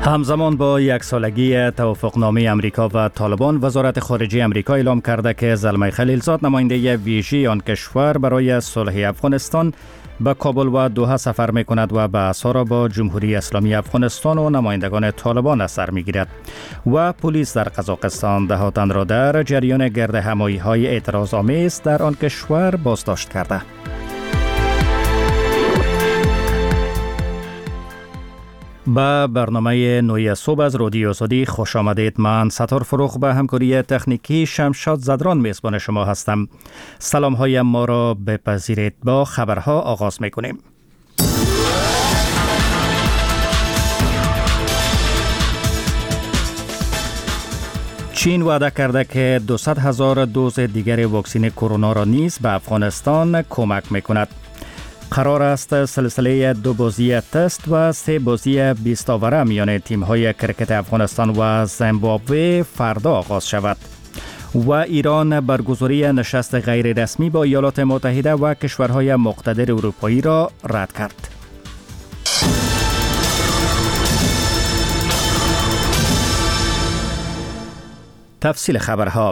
همزمان با یک سالگی توافقنامه امریکا و طالبان، وزارت خارجه امریکا اعلام کرده که زلمه خلیلزاد، نماینده ویژه آن کشور برای صلح افغانستان، به کابل و دوحه سفر می کند و بحث‌ها را با جمهوری اسلامی افغانستان و نمایندگان طالبان از سر می گیرد و پلیس در قزاقستان ده تن را در جریان گرد همایی‌های اعتراض آمیز در آن کشور بازداشت کرده. به برنامه نوی صبح از رادیو آزادی خوش آمدید. من ستار فروغ به همکاری تکنیکی شمشاد زدران میزبان شما هستم. سلام های ما را بپذیرید. با خبرها آغاز میکنیم. چین وعده کرده که 200,000 دوز دیگر واکسن کرونا را نیز به افغانستان کمک میکند. قرار است سلسله 2 بازی تست و 3 بازی 20 آوره میان تیم‌های کرکت افغانستان و زیمبابوه فردا آغاز شود و ایران برگزاری نشست غیر رسمی با ایالات متحده و کشورهای مقتدر اروپایی را رد کرد. تفصیل خبرها.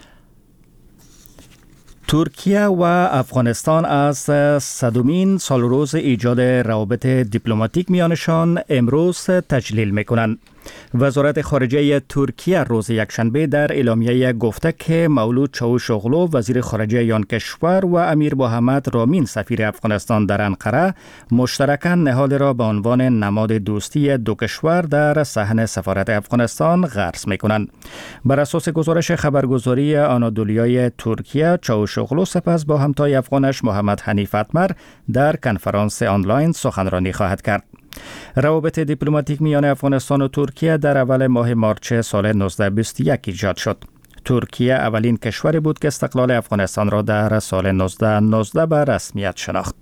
ترکیه و افغانستان از 100مین سالروز ایجاد روابط دیپلماتیک میانشان امروز تجلیل میکنند. وزارت خارجه ترکیه روز یکشنبه در اعلامیه گفته که مولود چاوشوغلو، وزیر خارجه آن کشور، و امیر محمد رامین، سفیر افغانستان در انقره، مشترکاً نهال را به عنوان نماد دوستی دو کشور در صحن سفارت افغانستان غرس میکنند. بر اساس گزارش خبرگزاری آنادولیای ترکیه، چاوشوغلو سپس با همتای افغانش محمد حنیف اتمر در کنفرانس آنلاین سخنرانی خواهد کرد. روابط دیپلماتیک میان افغانستان و ترکیه در اول ماه مارچ سال 1921 ایجاد شد. ترکیه اولین کشوری بود که استقلال افغانستان را در سال 1919 به رسمیت شناخت.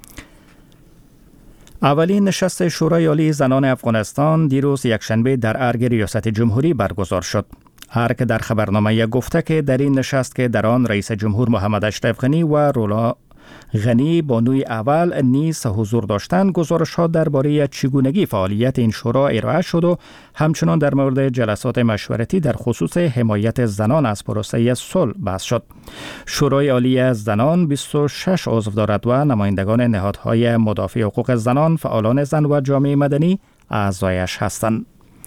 اولین نشست شورای عالی زنان افغانستان دیروز یکشنبه در ارگ ریاست جمهوری برگزار شد. ارگ در خبرنامه گفته که در این نشست که در آن رئیس جمهور محمد اشرف غنی و رولا غنی بانوی اول نیز حضور داشتند، گزارش‌ها درباره چگونگی فعالیت این شورا ارائه شد و همچنان در مورد جلسات مشورتی در خصوص حمایت زنان از پروسه صلح بحث شد. شورای عالی زنان 26 عضو دارد و نمایندگان نهادهای مدافع حقوق زنان، فعالان زن و جامعه مدنی اعضایش هستند.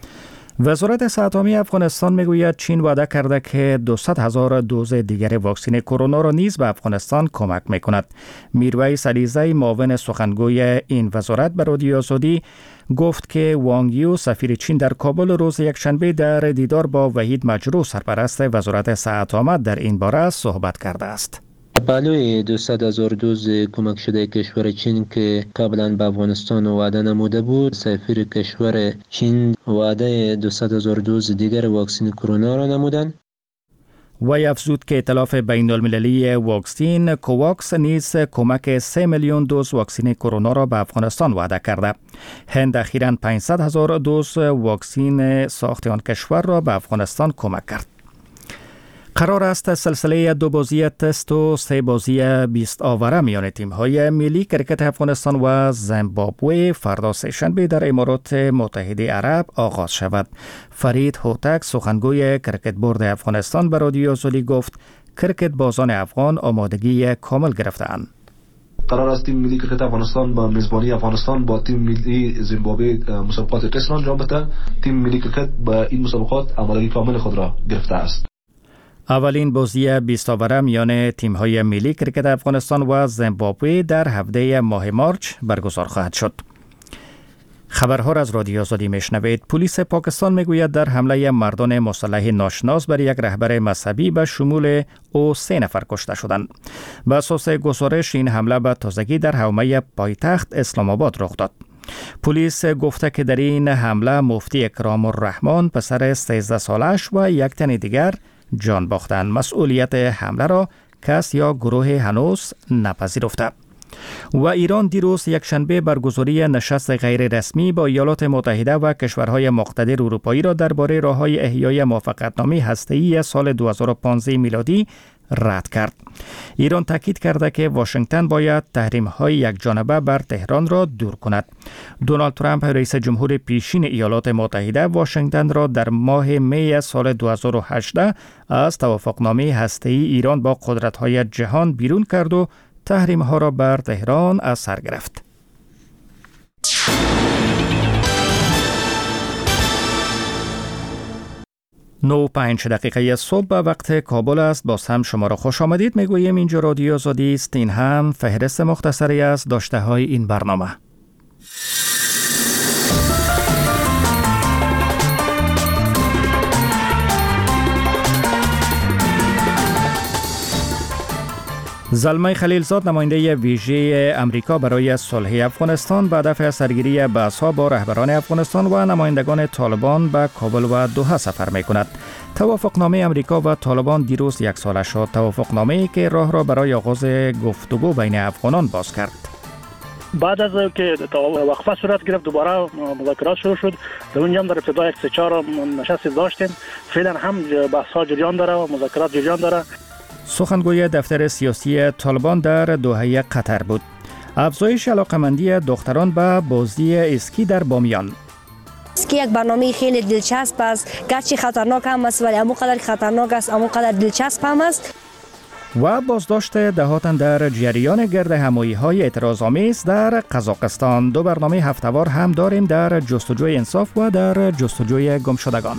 وزارت صحت عامه افغانستان میگوید چین وعده کرده که 200,000 دوز دیگر واکسن کرونا را نیز به افغانستان کمک میکند. میرویس علیزی، معاون سخنگوی این وزارت، به رادیو آزادی گفت که وانگ یو، سفیر چین در کابل، روز یکشنبه در دیدار با وحید مجروح، سرپرست وزارت صحت عامه، در این باره صحبت کرده است. بالای 200,000 دوز کمک شده کشور چین که قبلا به افغانستان وعده نموده بود، سفیر کشور چین وعده 200,000 دوز دیگر واکسن کرونا را نمودند. وی افزود که ائتلاف بین المللی واکسن کوواکس نیز کمک 3 میلیون دوز واکسن کرونا را به افغانستان وعده کرده. هند اخیراً 500,000 دوز واکسن ساخت آن کشور را به افغانستان کمک کرد. قرار است سلسله 2 بازی تست و 3 بازی 20 آوره میان تیم‌های ملی کرکت افغانستان و زیمبابوه فردا سه‌شنبه در امارات متحده عرب آغاز شود. فرید هوتک، سخنگوی کرکت بورد افغانستان، به رادیو آزادی گفت کرکت بازان افغان آمادگی کامل گرفته‌اند. قرار است تیم ملی کرکت افغانستان با میزبانی افغانستان با تیم ملی زیمبابوه مسابقات تست را انجام بده. تیم ملی کرکت با این مسابقات آمادگی کامل خود را گرفته است. اولین بازی 20 آوره میان تیم‌های ملی کرکت افغانستان و زیمبابوه در هفته ماه مارچ برگزار خواهد شد. خبرها را از رادیو آزادی میشنوید. پلیس پاکستان میگوید در حمله مردان مسلح ناشناس بر یک رهبر مذهبی به شمول او 3 نفر کشته شدند. به اساس گزارش این حمله به تازگی در حومه پایتخت اسلام آباد رخ داد. پلیس گفته که در این حمله مفتی اکرام الرحمن، پسر 13 سالش، و یک تن دیگر جان باختند. مسئولیت حمله را کس یا گروه هنوز نپذیرفته. و ایران دیروز یکشنبه برگزاری نشست غیر رسمی با ایالات متحده و کشورهای مقتدر اروپایی را درباره راه‌های احیای موافقتنامه هسته‌ای سال 2015 میلادی رد کرد. ایران تاکید کرده که واشنگتن باید تحریم‌های یکجانبه بر تهران را دور کند. دونالد ترامپ رئیس جمهور پیشین ایالات متحده واشنگتن را در ماه می سال 2018 از توافقنامه هسته‌ای ایران با قدرت‌های جهان بیرون کرد و تحریم‌ها را بر تهران از سر گرفت. 9:05 صبح به وقت کابل است. باز هم شما را خوش آمدید. میگوییم اینجا رادیو آزادی است. این هم فهرست مختصری از داشته های این برنامه. زلمه خلیلزاد نماینده ویژه امریکا برای صلح افغانستان به هدف سرگیری بحث‌ها با رهبران افغانستان و نمایندگان طالبان به کابل و دوحه سفر می‌کند. توافقنامه امریکا و طالبان دیروز یک ساله شد. توافقنامه‌ای که راه را برای آغاز گفتگو بین افغانان باز کرد. بعد از که وقفه صورت گرفت دوباره مذاکرات شروع شد. در اونجا هم در ابتدا 104 نشست داشتیم. فعلا هم بحث‌ها جریان داره و مذاکرات جریان داره. سخنگوی دفتر سیاسی طالبان در دوحه قطر بود. افزایش علاقمندی دختران به بازی اسکی در بامیان. اسکی یک برنامه خیلی دلچسب است، گرچه خطرناک هم است ولی همونقدر خطرناک است همونقدر دلچسب هم است. و بازداشت دهاتن در جریان گرد همایی‌های اعتراض‌آمیز در قزاقستان. دو برنامه هفته‌وار هم داریم در جستجوی انصاف و در جستجوی گمشدگان.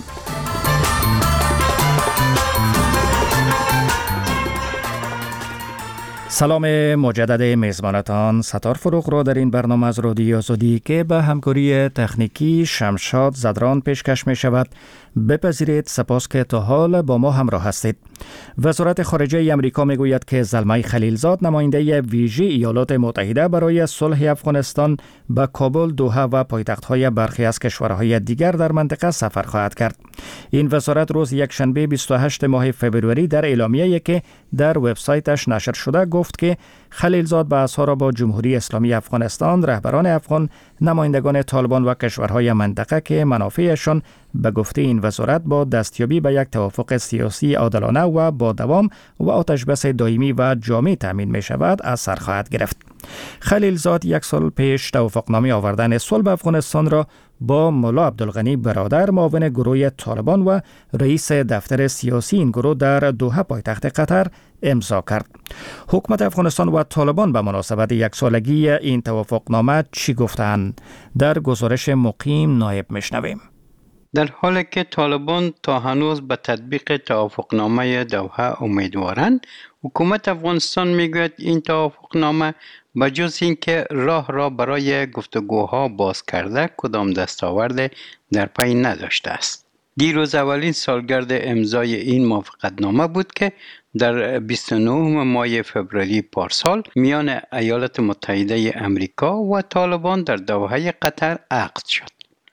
سلام مجدد میزبانتان. ستار فروغ را در این برنامه از رادیو آزادی که به همکاری تکنیکی شمشاد زدران پیشکش می شود بپذیرید. سپاس که تا حال با ما همراه هستید. وزارت خارجه امریکا می گوید که زلمه خلیلزاد نماینده ویژه ایالات متحده برای صلح افغانستان به کابل، دوحه و پایتخت‌های برخی از کشورهای دیگر در منطقه سفر خواهد کرد. این وزارت روز یکشنبه 28 ماه فوریه در اعلامیه‌ای که در وبسایتش نشر شده گفت که خلیلزاد بحث‌ها را با جمهوری اسلامی افغانستان، رهبران افغان، نمایندگان طالبان و کشورهای منطقه که منافعشان به گفته این وزارت با دستیابی به یک توافق سیاسی عادلانه و با دوام و آتشبس دائمی و جامع تامین می شود از سر خواهد گرفت. خلیلزاد یک سال پیش توافقنامه آوردن صلح افغانستان را با ملا عبدالغنی برادر معاون گروه طالبان و رئیس دفتر سیاسی این گروه در دوحه پایتخت قطر امضا کرد. حکومت افغانستان و طالبان به مناسبت یک سالگی این توافقنامه چی گفتند؟ در گزارش مقیم نایب میشنویم. در حالی که طالبان تا هنوز به تطبیق توافقنامه دوحه امیدوارند، حکومت افغانستان میگوید این توافقنامه بجز اینکه راه را برای گفتگوها باز کرده کدام دستاورد در پی نداشته است. دیروز اولین سالگرد امضای این موافقتنامه بود که در 29 ماه فوریه پارسال میان ایالات متحده امریکا و طالبان در دوحه قطر عقد شد.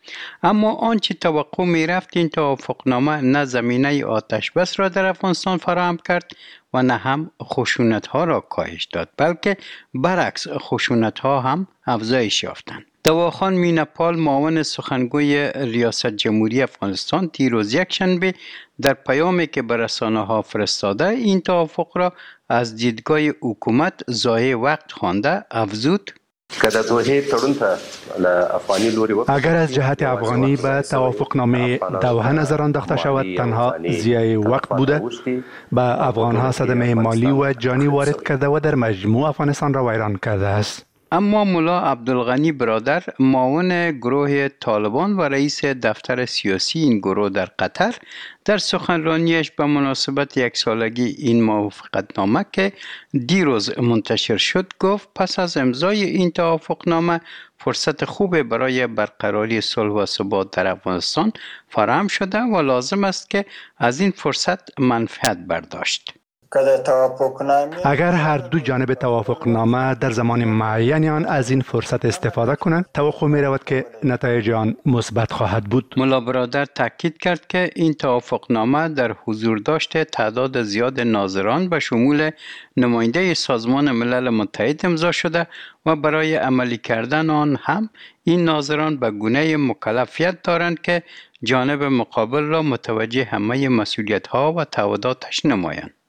اما آنچه توقع می رفت این توافقنامه نه زمینه آتش بس را در افغانستان فراهم کرد و نه هم خشونت ها را کاهش داد، بلکه برعکس خشونت ها هم افزایش یافتند. دواخان مینپال معاون سخنگوی ریاست جمهوری افغانستان دیروز یکشنبه در پیامی که به رسانه ها فرستاده این توافق را از دیدگاه حکومت ضایع وقت خوانده افزود: اگر از جهت افغانی به توافقنامه دوحه نظر انداخته شود تنها ضیاع وقت بوده، به افغانها صدمه مالی و جانی وارد کرده و در مجموع افغانستان را ویران کرده است. اما ملا عبدالغنی برادر معاون گروه طالبان و رئیس دفتر سیاسی این گروه در قطر در سخنرانیش به مناسبت یک سالگی این موافقتنامه که دیروز منتشر شد گفت پس از امضای این توافقنامه فرصت خوب برای برقراری صلح و ثبات در افغانستان فراهم شده و لازم است که از این فرصت منفعت برداشت. اگر هر دو جانب توافقنامه در زمان معین آن از این فرصت استفاده کنند، توقع می رود که نتایج آن مثبت خواهد بود. ملا برادر تاکید کرد که این توافقنامه در حضور داشته تعداد زیاد ناظران به شمول نماینده سازمان ملل متحد امضا شده و برای عملی کردن آن هم این ناظران به گونه مکلفیت دارند که جانب مقابل را متوجه همه مسئولیت‌ها و تعهداتش نمایند.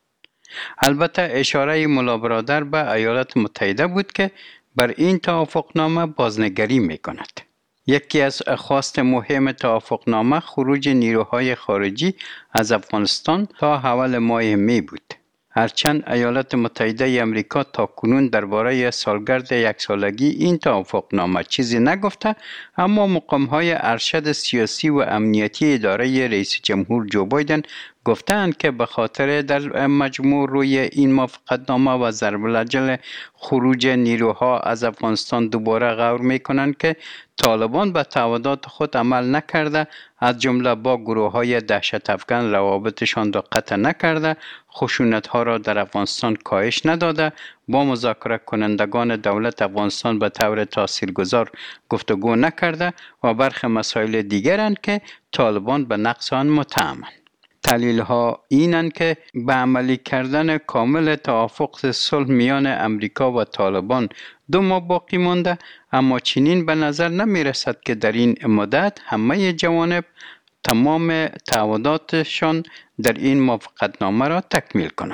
البته اشاره مولا برادر به ایالات متحده بود که بر این توافقنامه بازنگری میکند. یکی از خواست مهم توافقنامه خروج نیروهای خارجی از افغانستان تا حول ماه می بود. هرچند ایالات متحده امریکا تاکنون درباره سالگرد یک سالگی این توافقنامه چیزی نگفته، اما مقام‌های ارشد سیاسی و امنیتی اداره رئیس جمهور جو بایدن گفتند که به خاطر در مجموع روی این موافقتنامه و ضرب العجل خروج نیروها از افغانستان دوباره غور می‌کنند که طالبان به تعهدات خود عمل نکرده، از جمله با گروه‌های دهشت افکن روابطشان را قطع نکرده، خشونت‌ها را در افغانستان کاهش نداده، با مذاکره کنندگان دولت افغانستان به طور تاثیرگذار گفتگو نکرده و برخی مسائل دیگرند که طالبان به نقض آن متهمند. تحلیل‌ها اینند که به عملی کردن کامل توافق صلح میان امریکا و طالبان 2 ماه باقی مانده، اما چنین به نظر نمی رسد که در این مدت همه جوانب تمام تعهداتشان در این موافقتنامه را تکمیل کنند.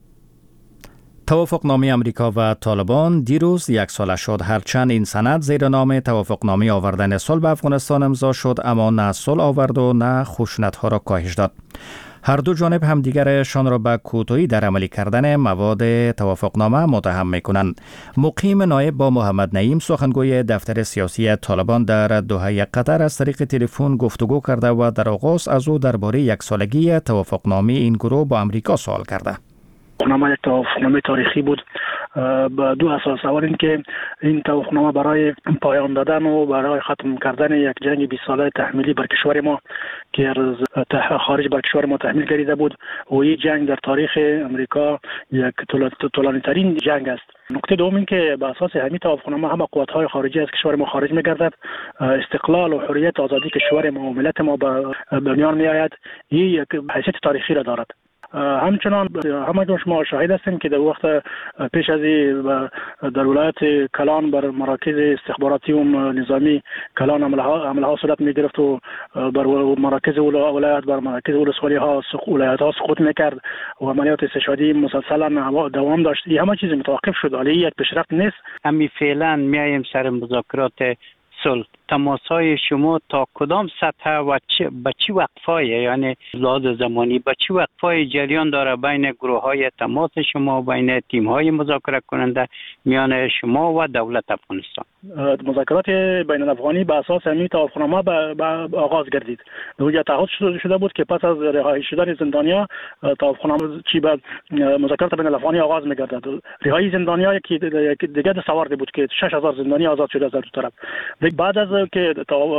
توافقنامه امریکا و طالبان دیروز 1 ساله شد، هرچند این سند زیر نام توافقنامه آوردن صلح به افغانستان امضا شد، اما نه صلح آورد و نه خشونت‌ها را کاهش داد. هر دو جانب همدیگرشان را به کوتاهی در عملی کردن مواد توافقنامه متهم می‌کنند. مقیم نایب با محمد نعیم، سخنگوی دفتر سیاسی طالبان، در دوحه قطر از طریق تلفن گفتگو کرده و در آغاز از او درباره 1 سالگی توافقنامه این گروه با امریکا سوال کرده. توافقنامه یک توافقنامه تاریخی بود با 2 اساس. اول اینکه این توافقنامه برای پایان دادن و برای ختم کردن یک جنگ 20 ساله تحمیلی بر کشور ما که از خارج بر کشور ما تحمیل گردیده بود و این جنگ در تاریخ امریکا یک طولانی ترین جنگ است. نکته دوم این که به اساس همین توافقنامه همه قوت‌های خارجی از کشور ما خارج می‌گردد، استقلال و حریت آزادی کشور ما و ملت ما به بنیان می‌آید. این یک حیثیت تاریخی را دارد. همچنان همه شما شاهد هستیم که در وقت پیش از در ولایت کلان بر مراکز استخباراتی و نظامی کلان عملها صورت می گرفت و بر مراکز ولایت بر مراکز ولایت ها سقوط میکرد و عملیات استشهادی مسلسلا دوام داشت. این همه چیز متوقف شد، ولی یک پیشرفت نیست. امی فعلا میایم سر مذاکرات صلح. تماس‌های شما تا کدام سطح و به چی وقفه‌ای، یعنی لحاظ زمانی به چی وقفه‌ای جریان داره بین گروه‌های تماس شما، بین تیم‌های مذاکره کننده میان شما و دولت افغانستان؟ مذاکرات بین الافغانی به اساس همین توافقنامه آغاز گردید. اونجا تعهد شده بود که پس از رهایی شدن زندانیا توافقنامه چی به مذاکرات بین الافغانی آغاز می‌گردد. رهایی زندانیا که دیگه دستاورد بود که 6000 زندانی آزاد شده از دو طرف. بعد از که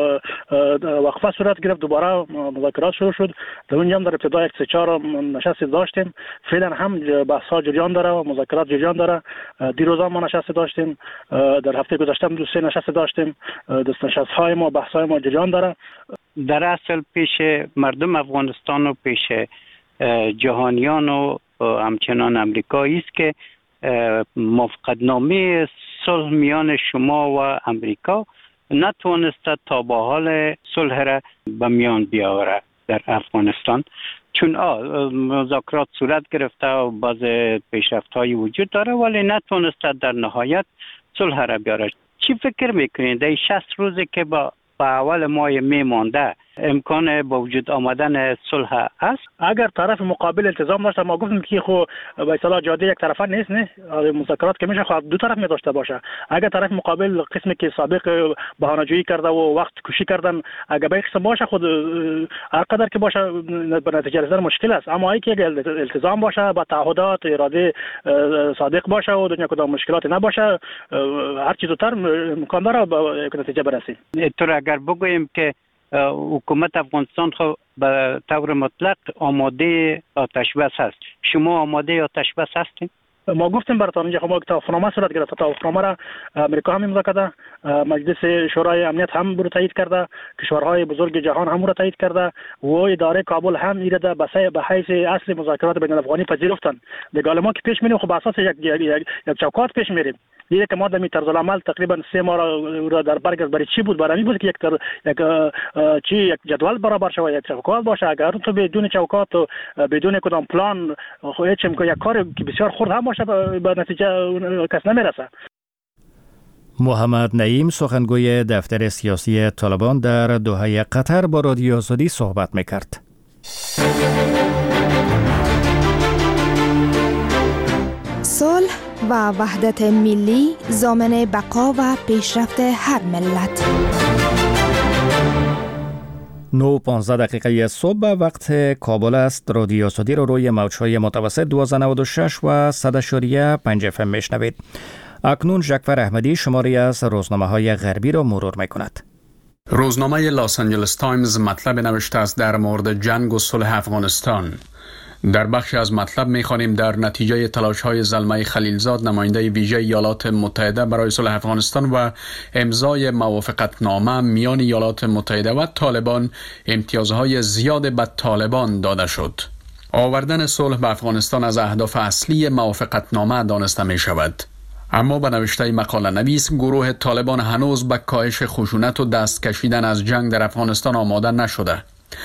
وقفه صورت گرفت دوباره مذاکرات شروع شد. در اونجا هم در ابتدا 1-4 نشست داشتیم. فعلا هم بحث‌ها جریان داره و مذاکرات جریان داره. دیروز هم نشست داشتیم، در هفته گذشته هم 2-3 نشست داشتیم. نشست‌های ما بحث‌های ما جریان داره. در اصل پیش مردم افغانستان و پیش جهانیان و همچنان امریکایی است که موافقتنامه صلح میان شما و امریکا نتوانسته تا به حال صلح را به میان بیاوره در افغانستان، چون مذاکرات صورت گرفته و بعض پیشرفت‌های وجود داره ولی نتوانسته در نهایت صلح را بیاره. چی فکر میکنید در 60 روزی که به اول ماه می مانده امکان با وجود آمدن صلح است؟ اگر طرف مقابل التزام داشته، ما گفتیم که خو به اصطلاح جاده یک طرفه نیست، نه مذاکرات که میشه خود دو طرف می داشته باشه. اگر طرف مقابل قسمی که سابق بهانه‌جویی کرده و وقت کشی کردن اگر به قسم باشه خود هر قدر که باشه به نتیجه رسیدن مشکل است، اما اگه التزام باشه با تعهدات اراده صادق باشه و دنیا کدام مشکلاتی نباشه، هر چیز زودتر امکان داره به نتیجه برسیم. اینطور اگر بگوییم که حکومت افغانستان خو به طور مطلق آماده آتش بس است، شما آماده آتش بس هستید؟ ما گفتیم براتون اینجا ما توافقنامه صورت گرفته. توافقنامه را امریکا هم امضا کرده، مجلس شورای امنیت هم برو تایید کرده، کشورهای بزرگ جهان هم برو تایید کرده و اداره کابل هم ایرده به حیث اصل مذاکرات بین الافغانی پذیرفتن. دیگه ما که پیش میریم خب اساس یک چوکات پیش میریم. دیگه که ما در طرز العمل تقریبا 3 ماه را در برگ برای چی بود؟ برای بود که یک جدول برابر شود، یک چوکات باشه. اگر تو بدون چوکات و بدون کدام پلان هیچ یک کار که بسیار خرد هم باشه به نتیجه کس نمیرسه. محمد نعیم سخنگوی دفتر سیاسی طالبان در دوحه قطر با رادیو آزادی صحبت میکرد. صلح و وحدت ملی ضامن بقا و پیشرفت هر ملت. 9:15 دقیقه صبح وقت کابل است. رادیو آزادی رو روی موج‌های متوسط 1296 و 100.5 FM میشنوید. اکنون جعفر احمدی شماری از روزنامه‌های غربی را مرور می‌کند. روزنامه لاس آنجلس تایمز مطلب نوشته است در مورد جنگ و صلح افغانستان. در بخش از مطلب می‌خوانیم در نتیجه تلاش‌های زلمه خلیلزاد نماینده ویژه ایالات متحده برای صلح افغانستان و امضای موافقتنامه میان ایالات متحده و طالبان امتیازهای زیاد به طالبان داده شد. آوردن صلح به افغانستان از اهداف اصلی موافقتنامه دانسته می‌شود. اما به نوشته مقاله نویس گروه طالبان هنوز به کاهش خشونت و دست کشیدن از جنگ در افغانستان آماده نشده.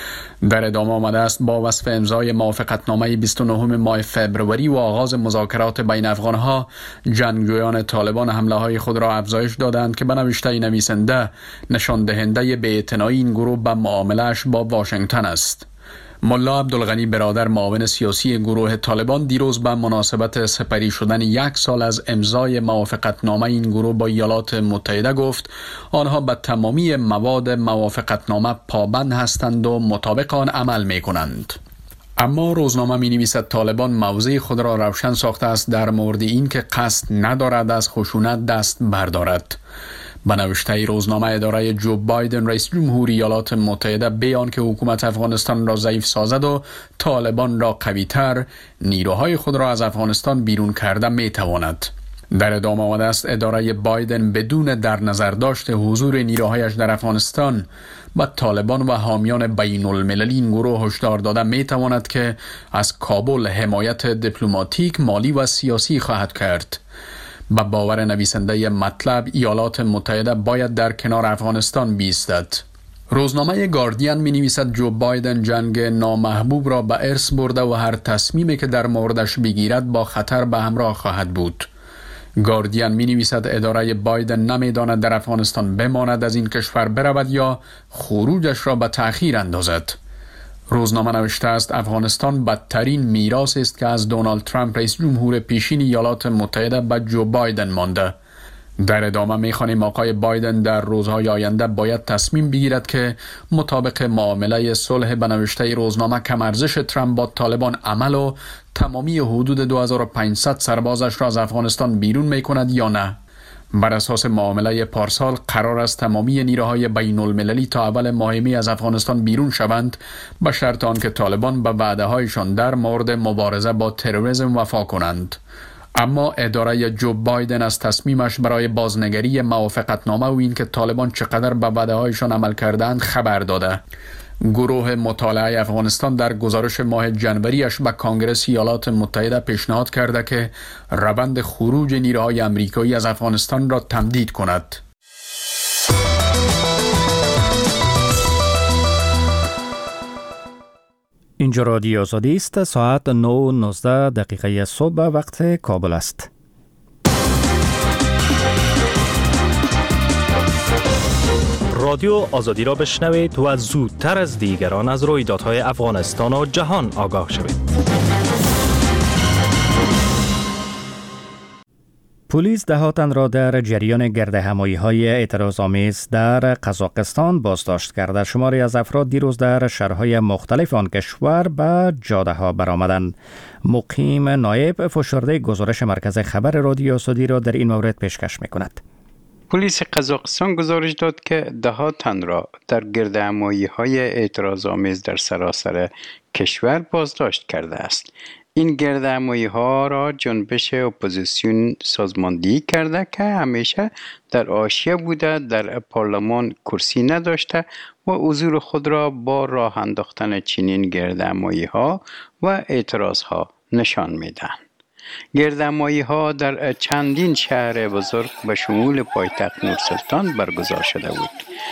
در ادامه آمده است با وصف امضای موافقتنامه 29 ماه فبروری و آغاز مذاکرات بین افغانها، جنگجویان طالبان حمله های خود را افزایش دادند که به نوشته نویسنده نشان دهنده بی‌اعتنایی این گروه به معامله‌اش با واشنگتن است. ملا عبدالغنی برادر معاون سیاسی گروه طالبان دیروز به مناسبت سپری شدن 1 سال از امضای موافقتنامه این گروه با ایالات متحده گفت آنها به تمامی مواد موافقتنامه پابند هستند و مطابق آن عمل می کنند. اما روزنامه می نویسد طالبان موضع خود را روشن ساخته است در مورد این که قصد ندارد از خشونت دست بردارد. به نوشته روزنامه اداره جو بایدن رئیس جمهوری ایالات متحده بیان که حکومت افغانستان را ضعیف سازد و طالبان را قوی‌تر، نیروهای خود را از افغانستان بیرون کرده می تواند. در ادامه آمده است اداره بایدن بدون در نظر داشت حضور نیروهایش در افغانستان به طالبان و حامیان بین المللی این گروه هشدار داده می تواند که از کابل حمایت دیپلماتیک، مالی و سیاسی خواهد کرد. با باور نویسنده مطلب ایالات متحده باید در کنار افغانستان بایستد. روزنامه گاردین می نویسد جو بایدن جنگ نامحبوب را به ارث برده و هر تصمیمی که در موردش بگیرد با خطر به همراه خواهد بود. گاردین می نویسد اداره بایدن نمی داند در افغانستان بماند، از این کشور برود یا خروجش را به تأخیر اندازد. روزنامه نوشته است افغانستان بدترین میراث است که از دونالد ترامپ رئیس جمهور پیشین ایالات متحده به جو بایدن مانده. در ادامه می‌خوانیم آقای بایدن در روزهای آینده باید تصمیم بگیرد که مطابق معامله صلح به نوشته روزنامه کم ارزش ترامپ با طالبان عمل و تمامی حدود 2500 سربازش را از افغانستان بیرون می‌کند یا نه. بر اساس معامله پارسال قرار است تمامی نیروهای بین المللی تا اول ماه می از افغانستان بیرون شوند به شرط آنکه طالبان به وعده هایشان در مورد مبارزه با تروریسم وفا کنند. اما اداره جو بایدن از تصمیمش برای بازنگری موافقتنامه و اینکه طالبان چقدر به وعده هایشان عمل کردند خبر داده. گروه مطالعه افغانستان در گزارش ماه جنوریش به کانگرس ایالات متحده پیشنهاد کرده که روند خروج نیروهای آمریکایی از افغانستان را تمدید کند. اینجا رادیو آزادی است. ساعت 9:19 دقیقه صبح وقت کابل است. رادیو آزادی را بشنوید و زودتر از دیگران از رویدادهای افغانستان و جهان آگاه شوید. پلیس 10 تن را در جریان گردهمایی‌های اعتراض‌آمیز در قزاقستان بازداشت کرده. شماری از افراد دیروز در شهرهای مختلف آن کشور به جاده‌ها برآمدند. مقیم نایب فشرده گزارش مرکز خبر رادیو آزادی را در این مورد پیشکش می‌کند. پلیس قزاقستان گزارش داد که 10 تن را در گردهمایی‌های اعتراض‌آمیز در سراسر کشور بازداشت کرده است. این گردهمایی‌ها را جنبش اپوزیسیون سازماندهی کرده که همیشه در حاشیه بوده، در پارلمان کرسی نداشته و حضور خود را با راه انداختن چنین گردهمایی‌ها و اعتراض‌ها نشان می‌دهند. گردهمایی‌ها در چندین شهر بزرگ به شمول پایتخت نورسلطان برگزار شده بود.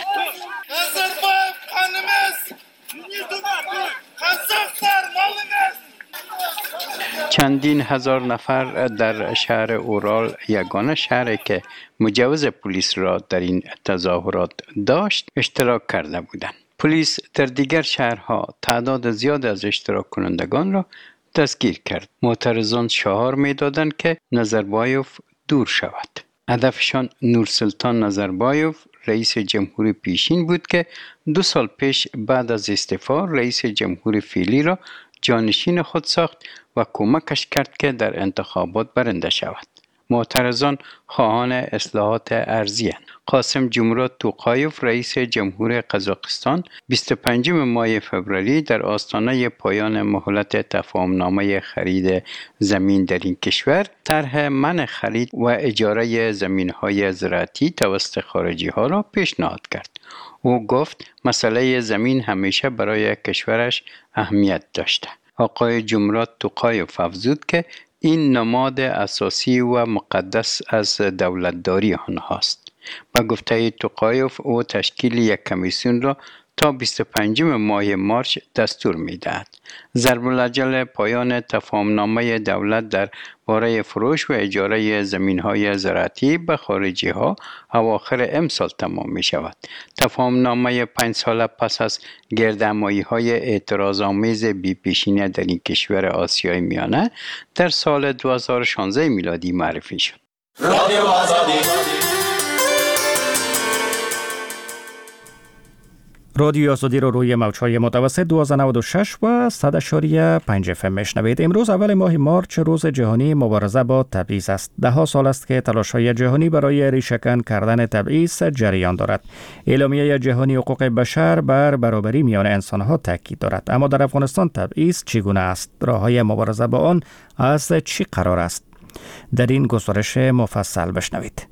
چندین هزار نفر در شهر اورال، یگانه شهری که مجوز پلیس را در این تظاهرات داشت، اشتراک کرده بودند. پلیس در دیگر شهرها تعداد زیاد از اشتراک کنندگان را دستگیر کرد. معترضان شعار می‌دادند که نظربایوف دور شود. هدفشان نورسلطان نظربایوف، رئیس جمهور پیشین بود که 2 سال پیش بعد از استعفا رئیس جمهور فعلی را جانشین خود ساخت و کمکش کرد که در انتخابات برنده شود. معترضان خواهان اصلاحات ارضی اند. قاسم جمرات توقایف، رئیس جمهور قزاقستان، 25 ماه فوریه در آستانه پایان مهلت تفاهمنامه خرید زمین در این کشور، طرح منع خرید و اجاره زمین‌های زراعتی توسط خارجی‌ها را پیشنهاد کرد. او گفت مسئله زمین همیشه برای کشورش اهمیت داشته. آقای جمرات توقایف افزود که این نماد اساسی و مقدس از دولتداری آنهاست. با گفته توقایف، او تشکیل یک کمیسیون را تا 25 ماه مارس دستور می‌دهد. ضرب الاجل پایان تفاهمنامه دولت در باره فروش و اجاره زمین‌های زراعتی به خارجی‌ها اواخر امسال تمام می‌شود. تفاهمنامه 5 ساله پس از گردهمایی‌های اعتراض‌آمیز بی‌پیشینه در این کشور آسیای میانه در سال 2016 میلادی معرفی شد. رادیو آزادی. رادیو آزادی رو روی موج‌های متوسط 1296 و 100.5 FM میشنوید. امروز اول ماه مارچ روز جهانی مبارزه با تبعیض است. 10 سال است که تلاش‌های جهانی برای ریشه‌کن کردن تبعیض جریان دارد. اعلامیه جهانی حقوق بشر بر برابری میان انسان‌ها تاکید دارد. اما در افغانستان تبعیض چگونه است؟ راه‌های مبارزه با آن از چی قرار است؟ در این گزارش مفصل بشنوید.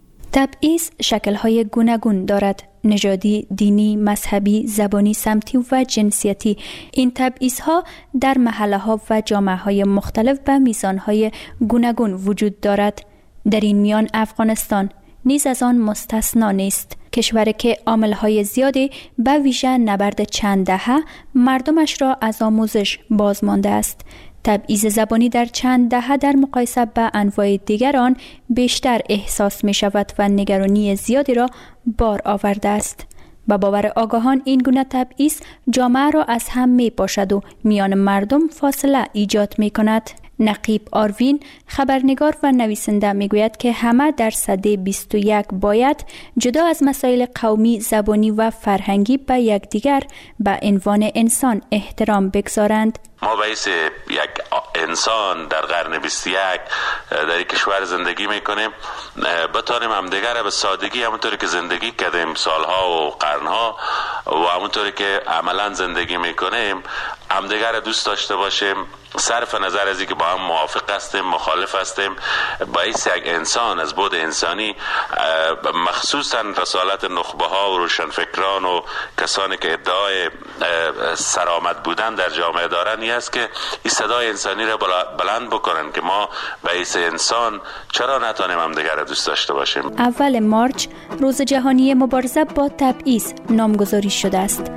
تبعیض شکل‌های گوناگون دارد: نژادی، دینی، مذهبی، زبانی، سمتی و جنسیتی. این تبعیض‌ها در محله‌ها و جامعه‌های مختلف به میزان‌های گوناگون وجود دارد. در این میان افغانستان نیز از آن مستثنا نیست. کشوری که عامل‌های زیادی به ویژه نبرد چند دهه مردمش را از آموزش باز مانده است. تبعیض زبانی در چند دهه در مقایسه با انواع دیگر آن بیشتر احساس می شود و نگرانی زیادی را بار آورده است. با باور آگاهان این گونه تبعیض جامعه را از هم می پاشد و میان مردم فاصله ایجاد می کند. نقیب آروین، خبرنگار و نویسنده، میگوید که همه در سده 21 باید جدا از مسائل قومی، زبانی و فرهنگی به یکدیگر به عنوان انسان احترام بگذارند. ما باعث یک انسان در قرن 21 در یک کشور زندگی میکنیم، بتانیم همدیگر را به سادگی همونطوری که زندگی کردیم سالها و قرنها و همونطوری که عملا زندگی میکنیم همدیگر را دوست داشته باشیم، صرف نظر از اینکه با هم موافق هستیم مخالف هستیم. باعث یک انسان از بعد انسانی، مخصوصا رسالت نخبه ها و روشنفکران و کسانی که ادعای سرآمد بودن در جامعه دارن، این است که این صدای انسانی را بلند بکنن که ما باعث انسان چرا نتونیم همدیگر را دوست داشته باشیم. اول مارچ روز جهانی مبارزه با تبعیض نامگذاری شده است.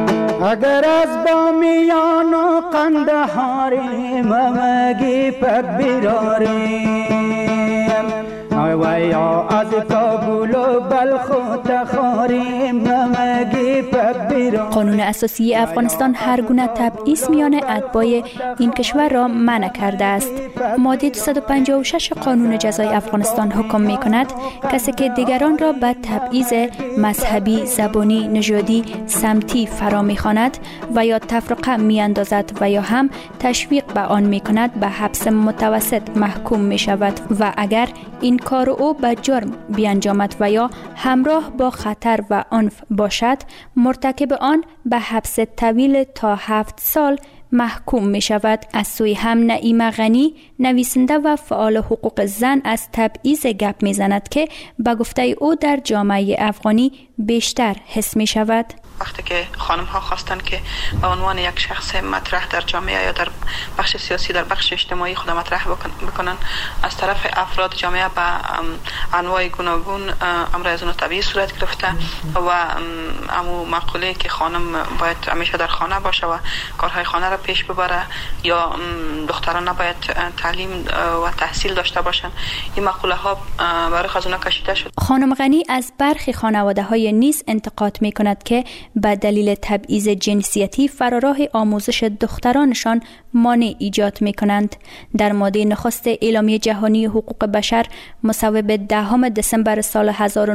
اگر از بامیان و قندهاری ممگی پک بیراریم ویا از کابل و بلخ و تخاریم ممگی پک بیراریم. قانون اساسی افغانستان هر گونه تبعیض میان اتباع این کشور را منع کرده است. ماده 256 قانون جزای افغانستان حکم می کند کسی که دیگران را به تبعیض مذهبی، زبانی، نژادی، سمتی فرا می خواند و یا تفرقه می اندازد و یا هم تشویق به آن می کند به حبس متوسط محکوم می شود و اگر این کار او به جرم بیانجامد و یا همراه با خطر و عنف باشد، مرتکب آن به حبس طویل تا 7 سال محکوم می شود. از سوی هم نعیم غنی، نویسنده و فعال حقوق زن، از تبعیض گپ می زند که به گفته او در جامعه افغانی بیشتر حس می شود. وقتی که خانم ها خواستن که به عنوان یک شخص مطرح در جامعه یا در بخش سیاسی در بخش اجتماعی خود مطرح بکنن، از طرف افراد جامعه به انواع گوناگون امر از اون طبیعی صورت گرفته و امو مقوله که خانم باید همیشه در خانه باشه و کارهای خانه را پیش ببره یا دختران نباید تعلیم و تحصیل داشته باشن، این مقوله ها برای از اونها کشیده شد. خانم غنی از برخی خانواده های نیز انتقاد می کند که به دلیل تبعیض جنسیتی فراراه آموزش دخترانشان مانع ایجاد می کنند. در ماده نخست اعلامیه جهانی حقوق بشر مصوب 10 دسامبر سال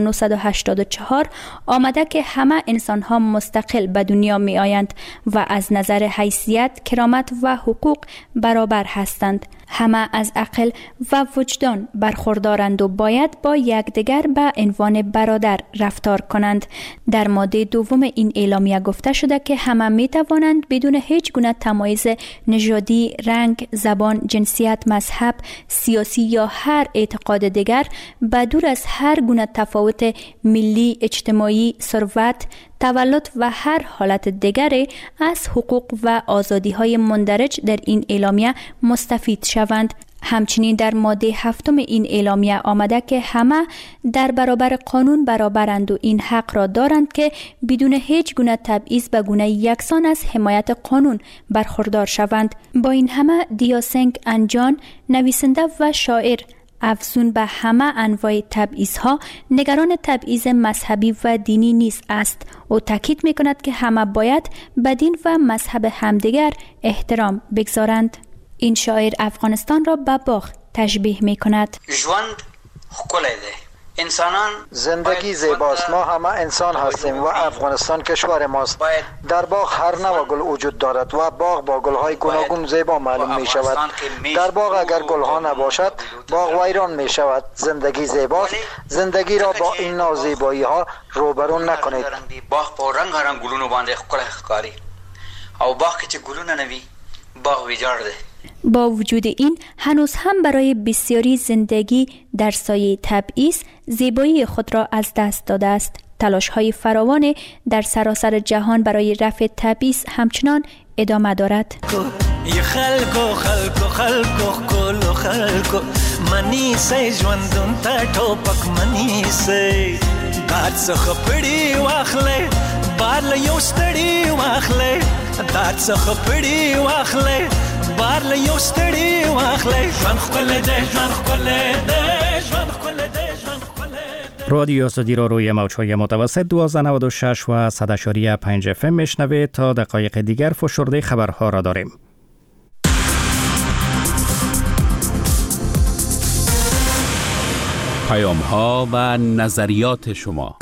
1984 آمده که همه انسان ها مستقل به دنیا می آیند و از نظر حیثیت، کرامت و حقوق برابر هستند. همه از عقل و وجدان برخوردارند و باید با یکدیگر به عنوان برادر رفتار کنند. در ماده دوم این اعلامیه گفته شده که همه می توانند بدون هیچ گونه تمایز نژادی، رنگ، زبان، جنسیت، مذهب، سیاسی یا هر اعتقاد دیگر به دور از هر گونه تفاوت ملی، اجتماعی، ثروت، تولد و هر حالت دیگری از حقوق و آزادی‌های مندرج در این اعلامیه مستفید شوند. همچنین در ماده 7 این اعلامیه آمده که همه در برابر قانون برابرند و این حق را دارند که بدون هیچ گونه تبعیض به گونه یکسان از حمایت قانون برخوردار شوند. با این همه دیاسنگ انجان، نویسنده و شاعر، افزون به همه انواع تبعیض‌ها نگران تبعیض مذهبی و دینی نیز است و تاکید می‌کند که همه باید به دین و مذهب همدیگر احترام بگذارند. این شاعر افغانستان را به باغ تشبیه می‌کند. ژوند ښکلی دی، انسانان زندگی زیباست، ما همه انسان هستیم و افغانستان کشور ماست. در باغ هر نوع گل وجود دارد و باغ با گل‌های گوناگون زیبا معلوم می شود. در باغ اگر گل‌ها نباشد باغ ویران می شود. زندگی زیباست، زندگی را با این نوع زیبایی‌ها روبرو نکنید. باغ په رنگ رنگ ګلونو باندې ښکلی ښکاري او باغ کې چې ګلونه نه وي باغ ویجاړ دی. با وجود این هنوز هم برای بسیاری زندگی در سایه تبعیض زیبایی خود را از دست داده است. تلاش‌های فراوان در سراسر جهان برای رفع تبعیض همچنان ادامه دارد. خلکو خلکو خلکو کولو خلکو منی سې ژوندون ته ټوپک منی سې دات څخه پړی واخلې بار له یو ستړي واخلې دات څخه پړی واخلې بار له یو ستړي واخلې ژوند خپل دې ژوند خپل دې ژوند خپل دې ژوند خپل رادیو آزادی را روی موج‌های متوسط 1296 و 100.5 FM میشنوید. تا دقایق دیگر فشرده خبرها را داریم. پیام‌ها و نظریات شما.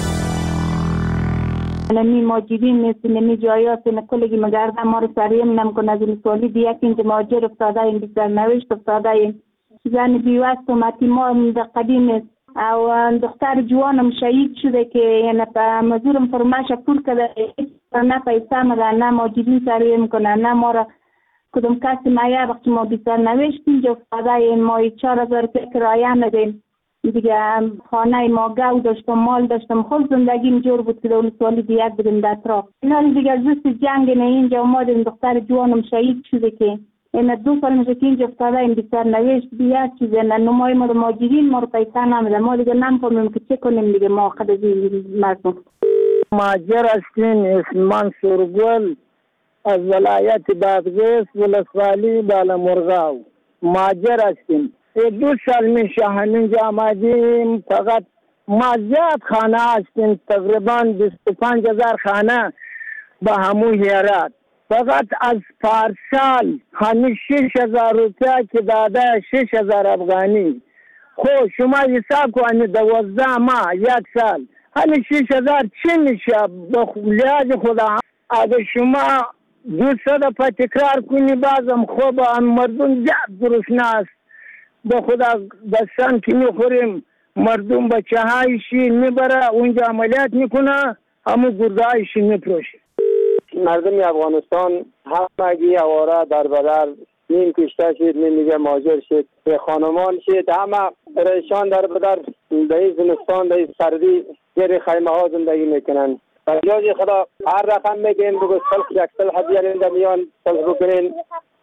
نمی ماجرین مثل نمی جایات نکلگی مگرده ما رو سریم نمکن از رسولی دیگه که اینجا ماجر افتاده این بیشتر نوشت افتاده این زن بیوست و متیما در قدیم است او دختر جوانم شهید شده که یعنی مزورم فرماش پول کرده نه پیسه مگه نه ماجرین سریم کنه نه ما را کدوم کسی مایه وقتی ما بیشتر نوشت اینجا افتاده این ما 4000 کرایه ندیم دیگه خانه ما گاو داشتم مال داشتم خود زندگیم جور بود که دولت سوالی دیگه بودیم در اطراف اینا دیگه زست جنگ نه اینجا اومدیم دختر جوانم شهید شده که این 2 سال میشه که اینجا افتاده این بیشتر نوشت دیگه چیزی نه نمای ما رو ماجرین ما رو پیسه نمیده ما دیگه نمیفهمیم که چه کنیم دیگه ما خود از مردم ماجر هستین اسمان سرگل از ولایت بادغیس ولسوالی بالا مرغاو ماجر هستیم 2 سال میشه همینجا آمدیم فقط ما زیاد خانه هستیم تقریبا 25000 خانه با همون هیرات فقط از پارسال همین 6000 روپیه که داده 6000 افغانی خب شما حساب کنید 12 ماه 1 سال همین 6000 چی میشه به لحاظ خدا اگه شما 200 دفعه تکرار کنی بازم خوب مردم زیاد گرسنه است به خدا دستان که میخوریم مردم بچه هایشی میبره اونجا عملیات میکنه همون گرده هایشی میپروشه مردم افغانستان همگی اواره در بدر نیم کشته شد نیم دیگه ماجر شد خانمان شد همه ریشان در بدر در زمستان در سردی زیر خیمه ها زندگی میکنن جای خدا هر رقم میگیم بگو صلح یک صلح بیارین در میان صلح بکنین.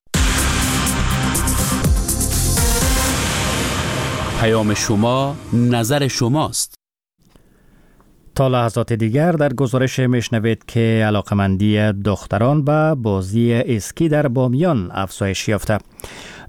پیام شما نظر شماست. تا لحظات دیگر در گزارش میشنوید که علاقمندی دختران به بازی اسکی در بامیان افزایش یافته.